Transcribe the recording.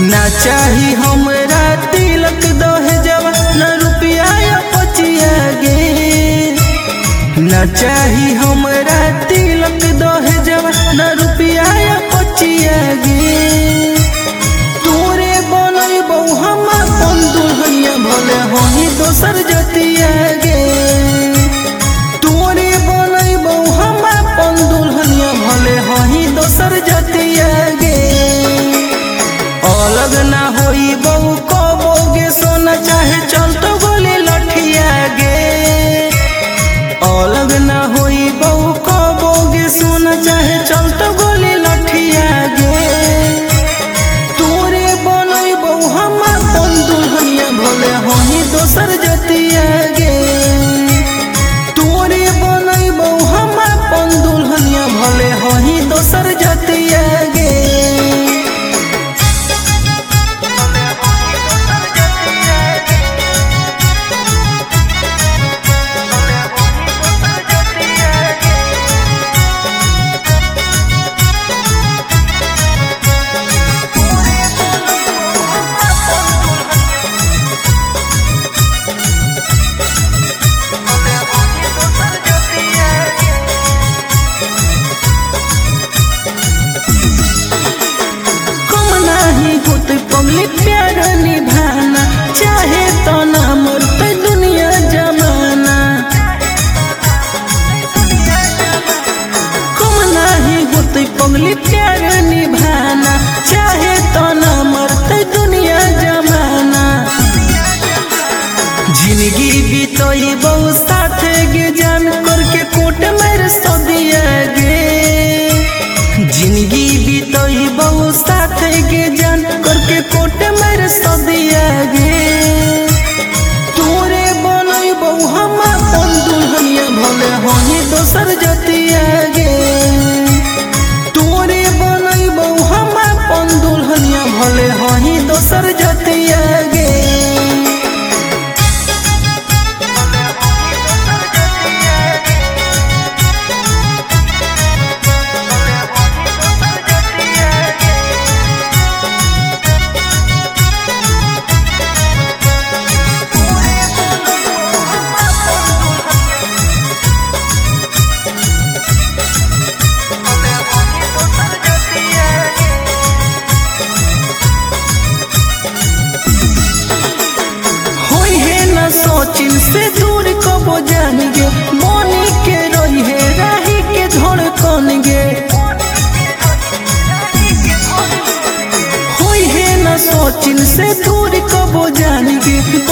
ना चाही हमरा तिलक दहेजवा न रुपया या पचिया गे। ना चाही हमरा तिलक दहेजवा न रुपया या पचिया गे। तोरे बनैबौ हम अपन दुल्हनिया भले होही दोसर जतिया गे। तोरे बनैबौ हम अपन दुल्हनिया भले होही दोसर जतिया गे। अलग ना होई बहु कबोगे सोना चाहे चलतो गोली लठिया गे। अलग ना होई बहु कबोगे सोना चाहे चलतो गोली लठिया गे। तोरे बनैबौ हम अपन दुल्हनिया भले होही दोसर जतिया गे। तोरे बनैबौ हम अपन दुल्हनिया भले होही दोसर जतिया गे। पगली प्यार निभाना चाहे तो ना मरते दुनिया जमाना। कम नहीं होते पगली प्यार निभाना चाहे तो ना मरते दुनिया जमाना। जिंदगी बीतोई बहु साथ गे जान करके कोट मेरे सदिया गे। जिंदगी बीतोई बहु साथ गे जान करके कोट मेरे सदिया गे। तोरे बनैबौ हम अपन दुल्हनिया भले होही दोसर जतिया गे। तोरे बनैबौ हम अपन दुल्हनिया भले होही दोसर जतिया गे। सोचिन से दूर कबो जान गे मोनी के रही है राही के धड़कन गे। होई है न सोचिन से दूर कबो जान गे